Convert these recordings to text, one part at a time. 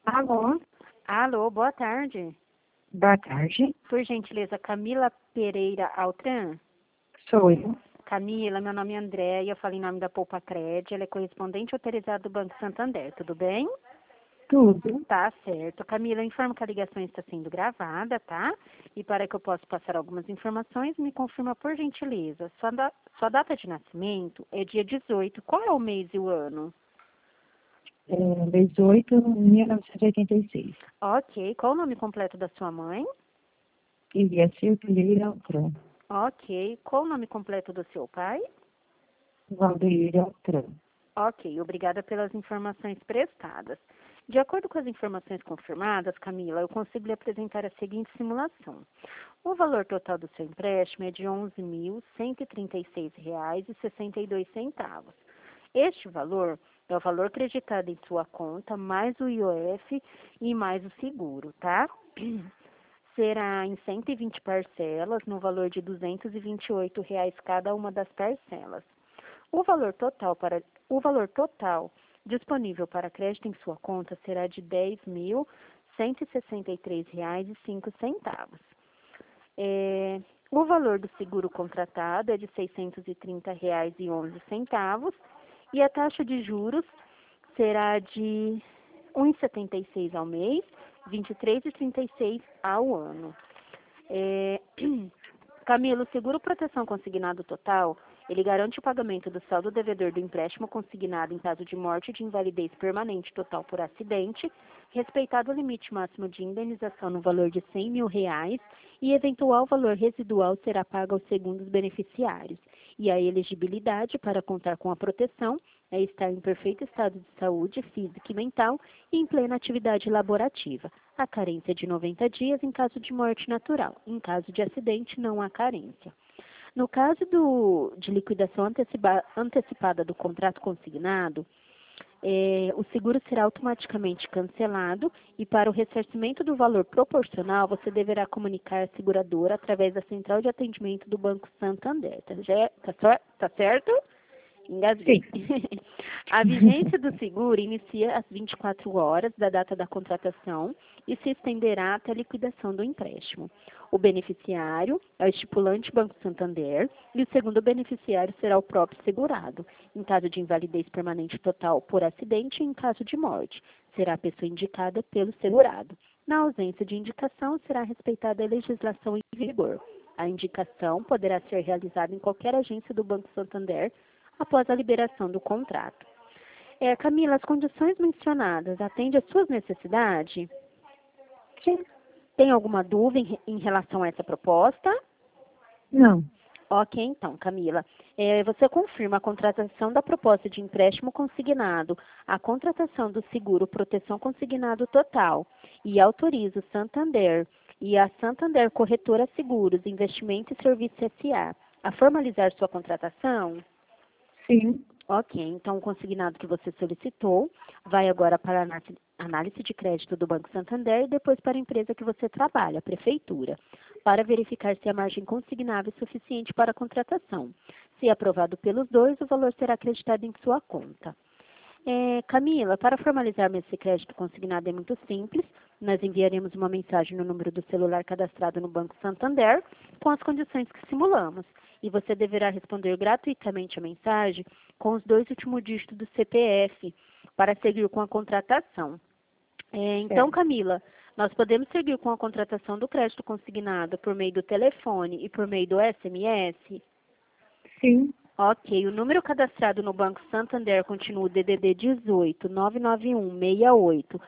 Alô, Alô, boa tarde. boa tarde. Por gentileza, Camila Pereira Altran? Sou eu. Camila, meu nome é André e eu falo em nome da Poupa Cred. Ela é correspondente autorizada do Banco Santander, tudo bem? Tudo. Tá certo. Camila, eu informo que a ligação está sendo gravada, tá? E para que eu possa passar algumas informações, me confirma por gentileza. Sua data de nascimento é dia 18. Qual é o mês e o ano? 18, 1986. Ok. Qual o nome completo da sua mãe? Iliacil Pereira Altran. Ok. Qual o nome completo do seu pai? Valdeir Altran. Ok, obrigada pelas informações prestadas. De acordo com as informações confirmadas, Camila, eu consigo lhe apresentar a seguinte simulação. O valor total do seu empréstimo é de R$ 11.136,62. Este valor é o valor creditado em sua conta, mais o IOF e mais o seguro, tá? Será em 120 parcelas, no valor de R$ 228 cada uma das parcelas. O valor total disponível para crédito em sua conta será de R$ 10.163,05. O valor do seguro contratado é de R$ 630,11 e a taxa de juros será de 1,76 ao mês, 23,36 ao ano. Camilo, o seguro proteção consignado total, ele garante o pagamento do saldo devedor do empréstimo consignado em caso de morte ou de invalidez permanente total por acidente, respeitado o limite máximo de indenização no valor de R$ 100 mil e eventual valor residual será pago aos segundos beneficiários. E a elegibilidade para contar com a proteção é estar em perfeito estado de saúde física e mental e em plena atividade laborativa. A carência de 90 dias em caso de morte natural. Em caso de acidente, não há carência. No caso de liquidação antecipada do contrato consignado, o seguro será automaticamente cancelado e para o ressarcimento do valor proporcional, você deverá comunicar a seguradora através da central de atendimento do Banco Santander. Tá certo? Engasguei. A vigência do seguro inicia às 24 horas da data da contratação e se estenderá até a liquidação do empréstimo. O beneficiário é o estipulante Banco Santander e o segundo beneficiário será o próprio segurado. Em caso de invalidez permanente total por acidente e em caso de morte, será a pessoa indicada pelo segurado. Na ausência de indicação, será respeitada a legislação em vigor. A indicação poderá ser realizada em qualquer agência do Banco Santander após a liberação do contrato. Camila, as condições mencionadas atendem às suas necessidades? Sim. Tem alguma dúvida em relação a essa proposta? Não. Ok, então, Camila. Você confirma a contratação da proposta de empréstimo consignado, a contratação do seguro proteção consignado total e autoriza o Santander e a Santander Corretora Seguros, Investimento e Serviços S.A. a formalizar sua contratação? Sim. Ok, então o consignado que você solicitou vai agora para a análise de crédito do Banco Santander e depois para a empresa que você trabalha, a prefeitura, para verificar se a margem consignável é suficiente para a contratação. Se aprovado pelos dois, o valor será acreditado em sua conta. Camila, para formalizarmos esse crédito consignado é muito simples. Nós enviaremos uma mensagem no número do celular cadastrado no Banco Santander com as condições que simulamos. E você deverá responder gratuitamente a mensagem com os 2 últimos dígitos do CPF para seguir com a contratação. Então, Camila, nós podemos seguir com a contratação do crédito consignado por meio do telefone e por meio do SMS? Sim. Ok, o número cadastrado no Banco Santander continua o DDD 18 991 68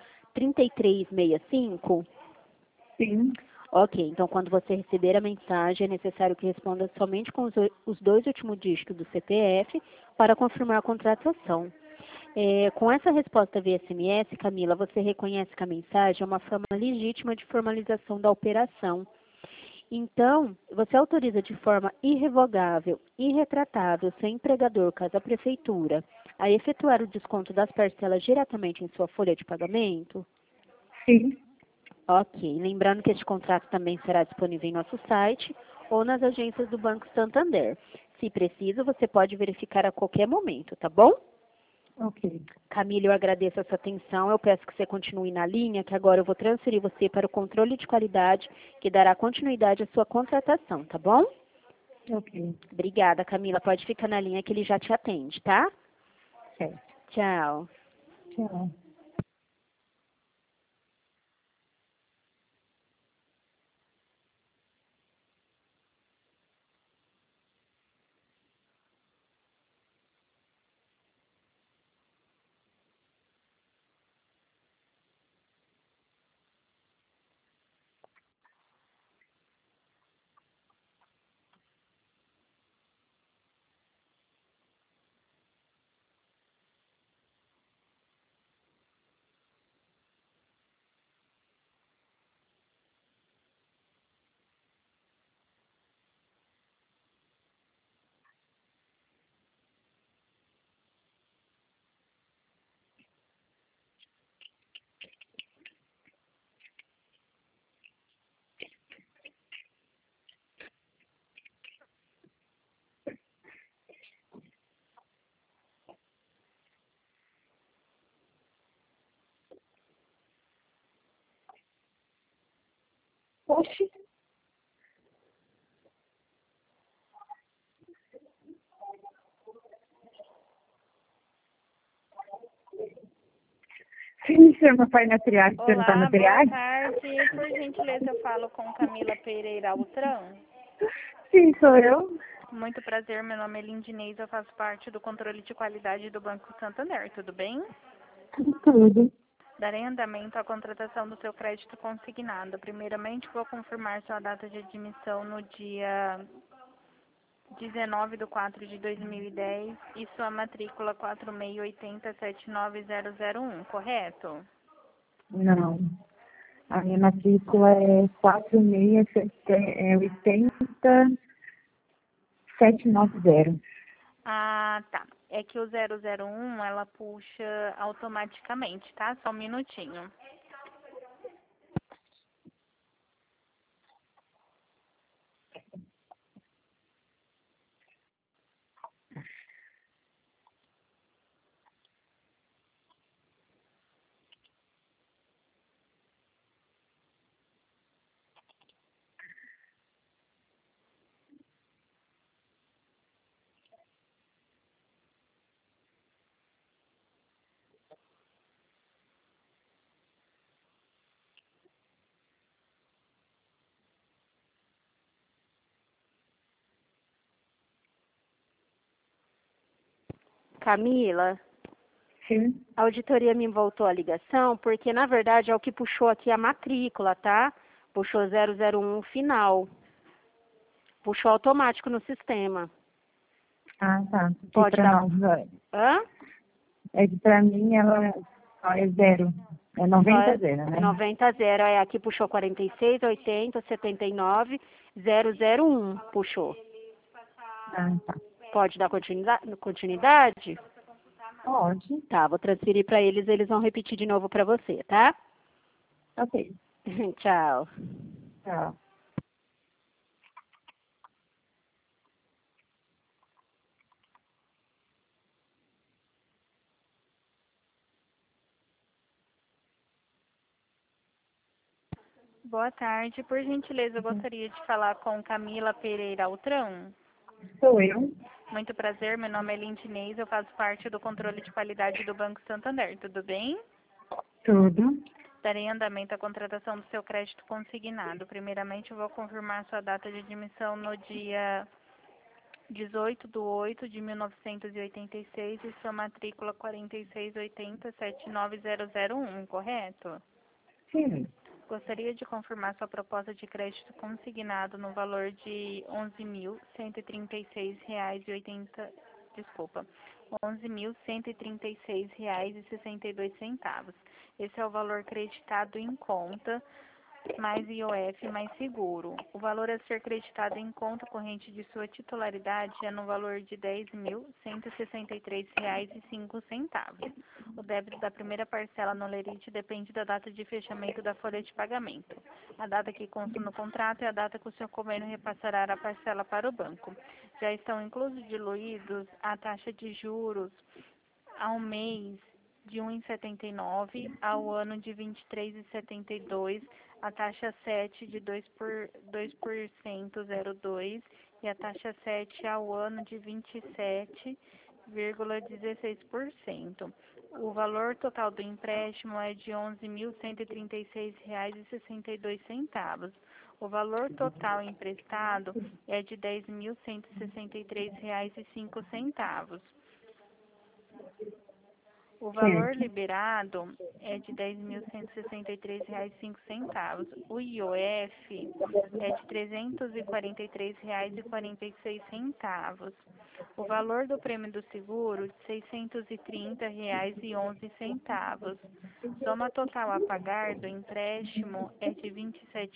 3365? Sim. Ok, então quando você receber a mensagem, é necessário que responda somente com os 2 últimos dígitos do CPF para confirmar a contratação. Com essa resposta via SMS, Camila, você reconhece que a mensagem é uma forma legítima de formalização da operação. Então, você autoriza de forma irrevogável e irretratável seu empregador, caso a prefeitura, a efetuar o desconto das parcelas diretamente em sua folha de pagamento? Sim. Ok. Lembrando que este contrato também será disponível em nosso site ou nas agências do Banco Santander. Se preciso, você pode verificar a qualquer momento, tá bom? Ok. Camila, eu agradeço a sua atenção. Eu peço que você continue na linha, que agora eu vou transferir você para o controle de qualidade, que dará continuidade à sua contratação, tá bom? Ok. Obrigada, Camila. Pode ficar na linha que ele já te atende, tá? Certo. Tchau. Tchau. Oxi. Você me chama para ir na triagem, você não tá Olá, na boa triagem? tarde. Por gentileza, eu falo com Camila Pereira Altrão. Sim, sou eu. Muito prazer, meu nome é Lindinês, eu faço parte do controle de qualidade do Banco Santander, tudo bem? Tudo. Darei andamento à contratação do seu crédito consignado. Primeiramente, vou confirmar sua data de admissão no dia 19/4/2010 e sua matrícula 4680790001, correto? Não. A minha matrícula é 4680790. Ah, tá. É que o 001 ela puxa automaticamente, tá? Só um minutinho. Camila, Sim. a auditoria me voltou a ligação porque, na verdade, é o que puxou aqui a matrícula, tá? Puxou 001 final. Puxou automático no sistema. Ah, tá. Porque Pode para dar... nós, Hã? é que para mim ela só é zero. É Só 90 é zero, né? 90 0. É, aqui puxou 46, 80, 79, 001. Puxou. Ah, tá. Pode dar continuidade? Pode. Tá, vou transferir para eles, eles vão repetir de novo para você, tá? Ok. Tchau. Tchau. Boa tarde. Por gentileza, eu gostaria de falar com Camila Pereira Altrão. Sou eu. Muito prazer, meu nome é Lindinês, eu faço parte do controle de qualidade do Banco Santander, tudo bem? Tudo. Darei andamento à contratação do seu crédito consignado. Primeiramente, eu vou confirmar sua data de admissão no dia 18/8/1986 e sua matrícula 4680790001, correto? Sim. Gostaria de confirmar sua proposta de crédito consignado no valor de R$ 11.136,80, desculpa, R$ 11.136,62. Esse é o valor creditado em conta, mais IOF, mais seguro. O valor a ser creditado em conta corrente de sua titularidade é no valor de R$ 10.163,05. O débito da primeira parcela no lerite depende da data de fechamento da folha de pagamento. A data que consta no contrato é a data que o seu convênio repassará a parcela para o banco. Já estão inclusos diluídos a taxa de juros, ao mês de 1,79, ao ano de 23,72, a taxa 7 de 2%, 0,2, e a taxa 7 ao ano de 27,16%. O valor total do empréstimo é de R$ 11.136,62. O valor total emprestado é de R$ 10.163,05. O valor liberado é de R$ 10.163,05. O IOF é de R$ 343,46. O valor do prêmio do seguro de R$ 630,11. Soma total a pagar do empréstimo é de R$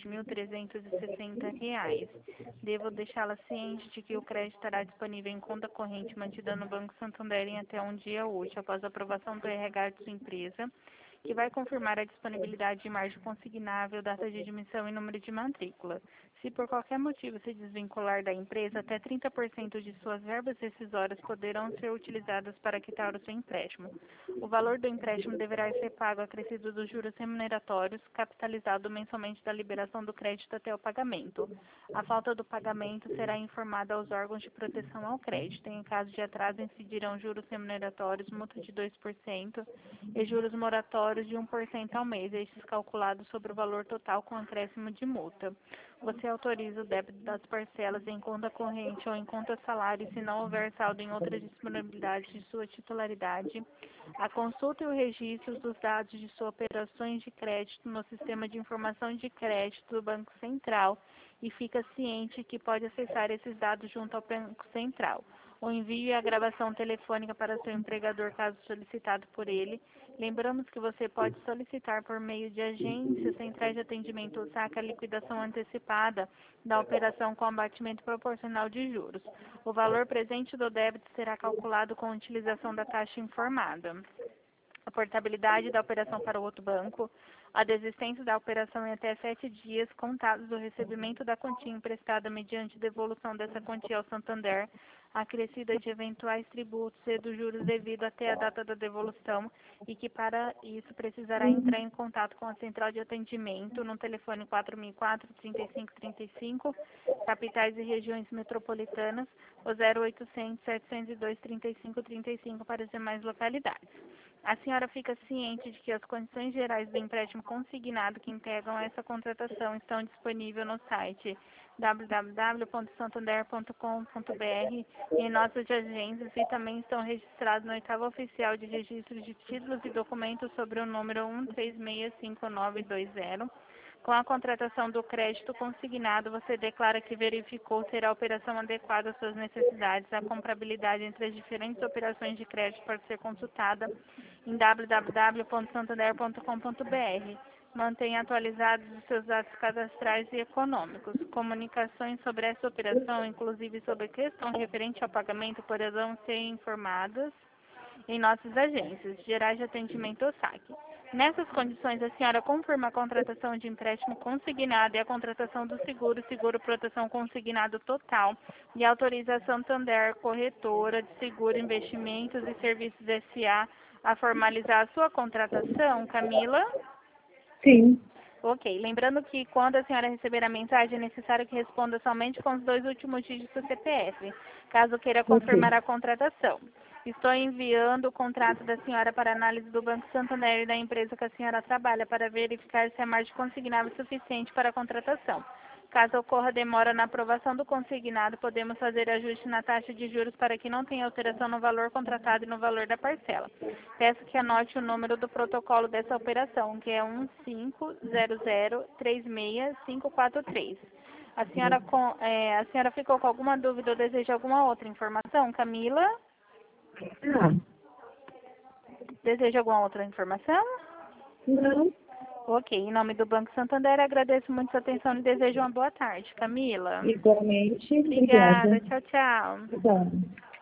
27.360. Devo deixá-la ciente de que o crédito estará disponível em conta corrente mantida no Banco Santander em até um dia útil após a aprovação do RH de sua empresa, que vai confirmar a disponibilidade de margem consignável, data de admissão e número de matrícula. Se por qualquer motivo se desvincular da empresa, até 30% de suas verbas rescisórias poderão ser utilizadas para quitar o seu empréstimo. O valor do empréstimo deverá ser pago acrescido dos juros remuneratórios, capitalizado mensalmente da liberação do crédito até o pagamento. A falta do pagamento será informada aos órgãos de proteção ao crédito. Em caso de atraso, incidirão juros remuneratórios, multa de 2% e juros moratórios de 1% ao mês, estes calculados sobre o valor total com acréscimo de multa. Você autoriza o débito das parcelas em conta corrente ou em conta salário se não houver saldo em outras disponibilidades de sua titularidade. A consulta e o registro dos dados de suas operações de crédito no Sistema de Informação de Crédito do Banco Central e fica ciente que pode acessar esses dados junto ao Banco Central. O envio e a gravação telefônica para seu empregador, caso solicitado por ele. Lembramos que você pode solicitar por meio de agências, centrais de atendimento ou saque a liquidação antecipada da operação com abatimento proporcional de juros. O valor presente do débito será calculado com a utilização da taxa informada. A portabilidade da operação para o outro banco, a desistência da operação em até 7 dias contados do recebimento da quantia emprestada mediante devolução dessa quantia ao Santander, acrescida de eventuais tributos e dos juros devido até a data da devolução e que para isso precisará entrar em contato com a central de atendimento no telefone 4004-3535, capitais e regiões metropolitanas, ou 0800-702-3535 para as demais localidades. A senhora fica ciente de que as condições gerais do empréstimo consignado que integram essa contratação estão disponíveis no site www.santander.com.br e em nossas agências e também estão registrados no oitavo oficial de registro de títulos e documentos sobre o número 1365920. Com a contratação do crédito consignado, você declara que verificou ser a operação adequada às suas necessidades. A comparabilidade entre as diferentes operações de crédito pode ser consultada em www.santander.com.br. Mantenha atualizados os seus dados cadastrais e econômicos. Comunicações sobre essa operação, inclusive sobre a questão referente ao pagamento, poderão ser informadas em nossas agências gerais de atendimento ao saque. Nessas condições, a senhora confirma a contratação de empréstimo consignado e a contratação do seguro proteção consignado total e autoriza a Santander, corretora de seguro, investimentos e serviços S.A. a formalizar a sua contratação, Camila? Sim. Ok. Lembrando que quando a senhora receber a mensagem, é necessário que responda somente com os 2 últimos dígitos do CPF, caso queira confirmar a contratação. Estou enviando o contrato da senhora para análise do Banco Santander e da empresa que a senhora trabalha para verificar se a margem consignável é suficiente para a contratação. Caso ocorra demora na aprovação do consignado, podemos fazer ajuste na taxa de juros para que não tenha alteração no valor contratado e no valor da parcela. Peço que anote o número do protocolo dessa operação, que é 150036543. A senhora ficou com alguma dúvida ou deseja alguma outra informação, Camila? Não. Deseja alguma outra informação? Não. Ok. Em nome do Banco Santander, agradeço muito sua atenção e desejo uma boa tarde. Camila? Igualmente. Obrigada. Obrigada. Tchau, tchau. Obrigada.